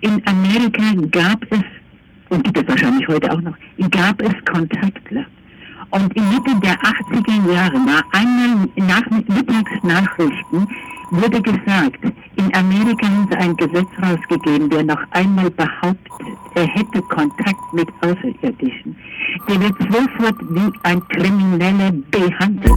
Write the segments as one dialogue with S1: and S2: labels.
S1: In Amerika gab es, und gibt es wahrscheinlich heute auch noch, gab es Kontaktler. Und in Mitte der 80er Jahre war einmal nach Mittagsnachrichten wurde gesagt, in Amerika haben sie ein Gesetz rausgegeben, der noch einmal behauptet, er hätte Kontakt mit Außerirdischen. Der wird sofort wie ein Krimineller behandelt.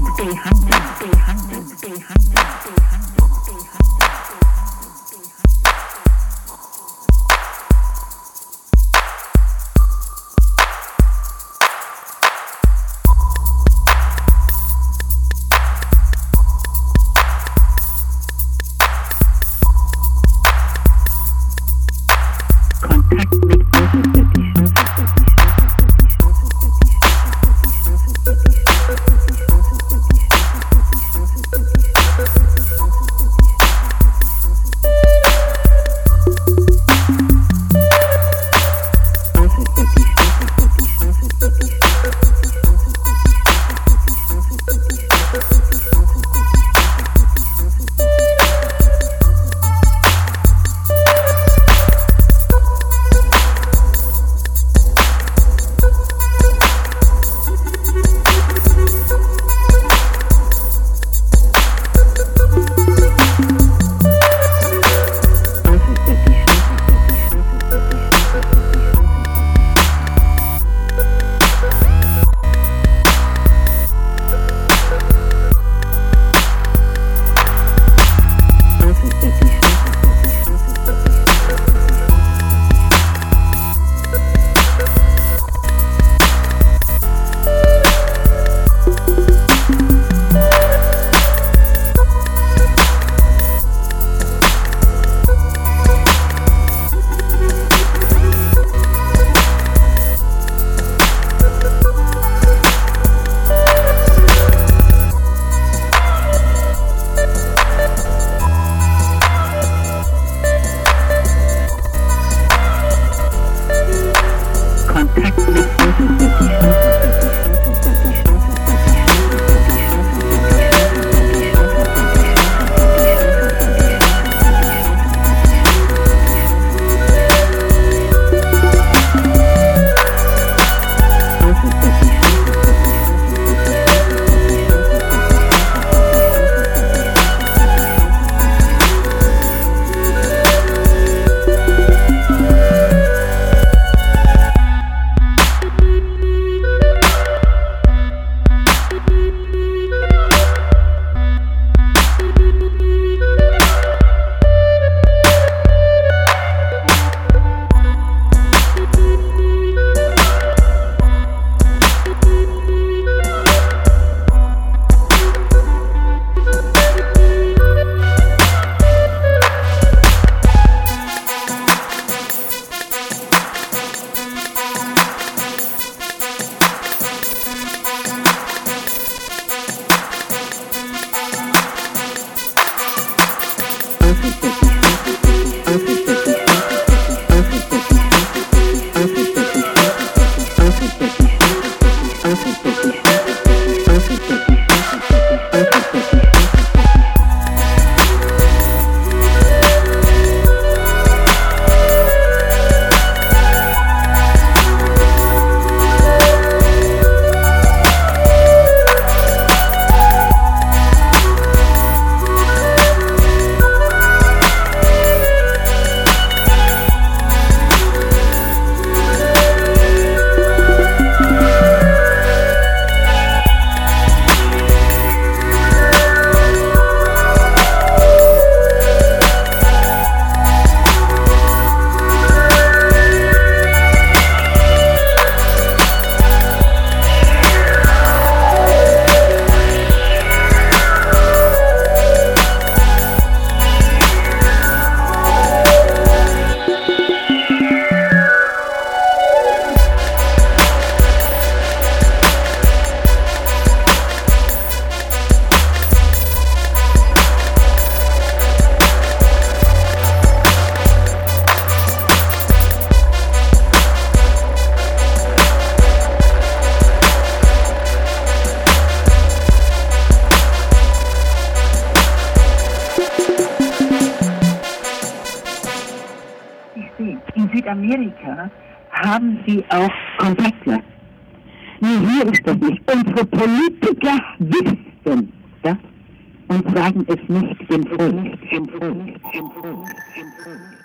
S1: verstehen. In Südamerika haben sie auch Kontakte. Nee, hier ist das nicht. Unsere Politiker wissen das und sagen es nicht dem Volk.